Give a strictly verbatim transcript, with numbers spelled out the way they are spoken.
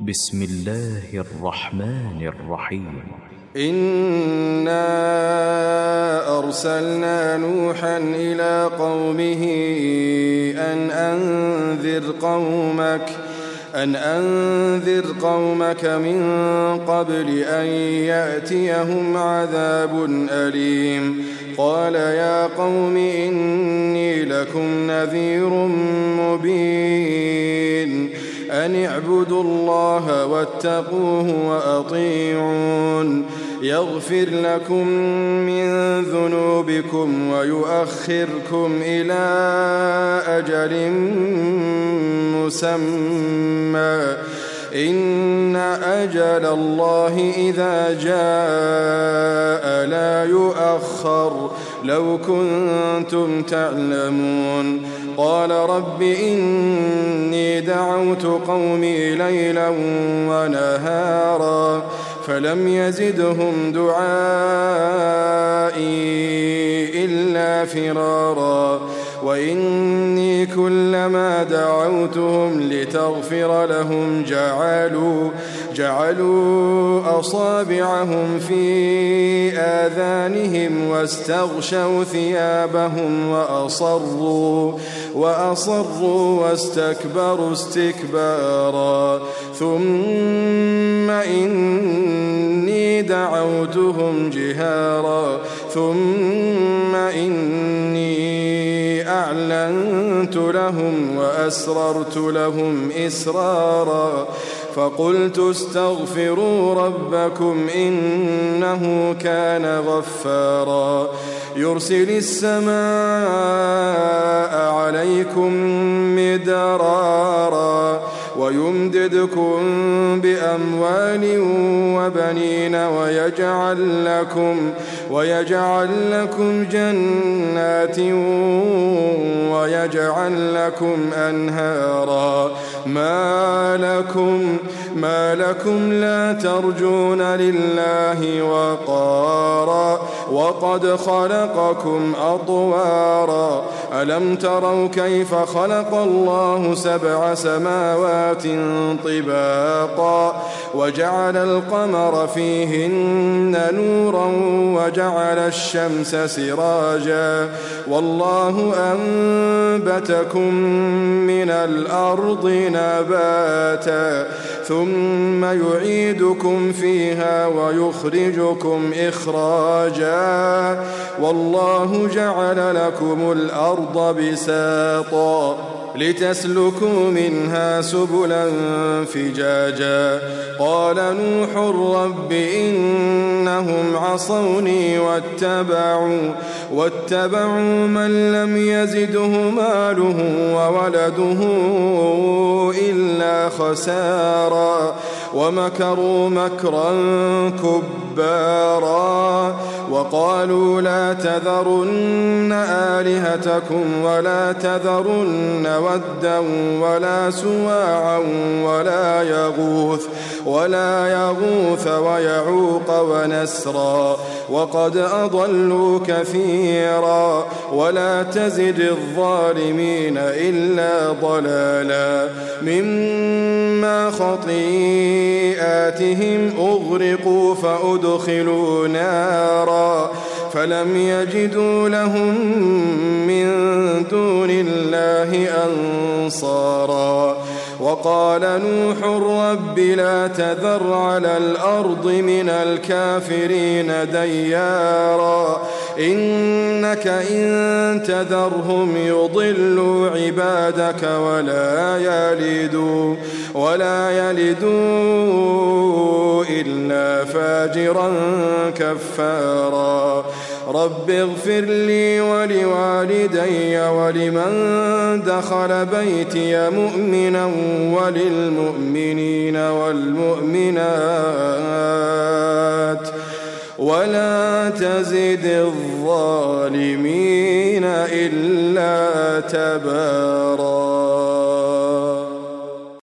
بسم الله الرحمن الرحيم. إنا أرسلنا نوحا إلى قومه أن أنذر قومك أن أنذر قومك من قبل أن يأتيهم عذاب أليم. قال يا قوم إني لكم نذير مبين أن اعبدوا الله واتقوه وأطيعون يغفر لكم من ذنوبكم ويؤخركم إلى أجل مسمى إن أجل الله إذا جاء لا يؤخر لو كنتم تعلمون. قال رب إني دعوت قومي ليلا ونهارا فلم يزدهم دعائي إلا فرارا وإني كلما دعوتهم لتغفر لهم جعلوا جعلوا أصابعهم في آذانهم واستغشوا ثيابهم وأصروا وأصروا واستكبروا استكبارا ثم إني دعوتهم جهارا ثم إني أعلنت لهم وأسررت لهم إسرارا فقلت استغفروا ربكم إنه كان غفارا يرسل السماء عليكم مدرارا ويمددكم بأموال وبنين ويجعل لكم ويجعل لكم جنات ويجعل لكم أنهارا ما لكم ما لكم لا ترجون لله وقارا وقد خلقكم أطوارا ألم تروا كيف خلق الله سبع سماوات طباقا وجعل القمر فيهن نورا وجعل الشمس سراجا والله أنبتكم من الأرض نباتا ثم يعيدكم فيها ويخرجكم إخراجا والله جعل لكم الأرض بساطا لتسلكوا منها سبلا فجاجا قال نوح رب إنهم عصوني واتبعوا واتبعوا من لم يزده ماله وولده إلا خسارا ومكروا مكرا كبارا وقالوا لا تذرن آلهتكم ولا تذرن ودا ولا سواعا ولا يغوث ولا يغوث ويعوق ونسرا وقد أضلوا كثيرا ولا تزد الظالمين إلا ضلالا مما خطيئاتهم أغرقوا فأدخلوا نارا فلم يجدوا لهم من دون الله أنصارا وقال نوح رب لا تذر على الأرض من الكافرين ديارا إنك إن تذرهم يضلوا عبادك ولا يلدوا ولا يلدوا إلا فاجرا كفارا رب اغفر لي ولوالدي ولمن دخل بيتي مؤمنا وللمؤمنين والمؤمنات ولا تزد الظالمين إلا تبارا.